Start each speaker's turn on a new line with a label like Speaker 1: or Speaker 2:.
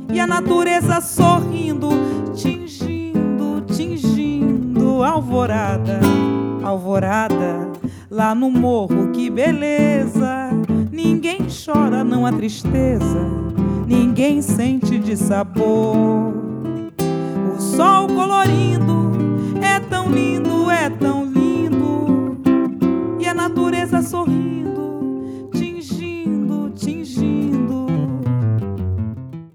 Speaker 1: e a natureza sorrindo, tingindo, tingindo. Alvorada, alvorada, lá no morro, que beleza. Ninguém chora, não há tristeza, ninguém sente dissabor. O sol colorindo é tão lindo, e a natureza sorrindo.